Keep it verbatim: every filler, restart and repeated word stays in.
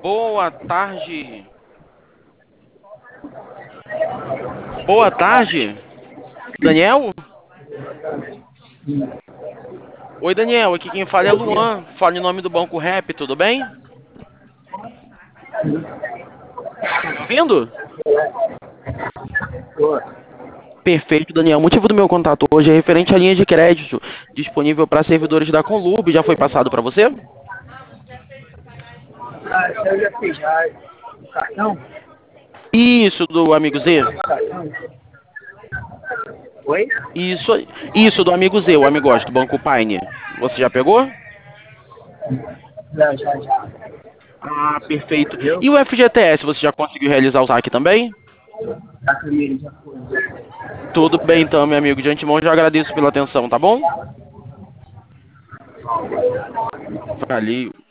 Boa tarde. Boa tarde. Daniel? Oi, Daniel. Aqui quem fala é Luan. Fala em nome do Banco Rap, tudo bem? Tá me ouvindo? Perfeito, Daniel. O motivo do meu contato hoje é referente à linha de crédito disponível para servidores da Conlub. Já foi passado para você? Ah, isso eu já fiz já. O cartão? Isso, do amigo Z? O cartão? Oi? Isso, isso do amigo Z, o amigote do Banco Pine. Você já pegou? Já, já, já. Ah, perfeito. Entendeu? E o F G T S, você já conseguiu realizar o saque também? Já comigo, já foi. Tudo bem então, meu amigo. De antemão, já agradeço pela atenção, tá bom? Valeu.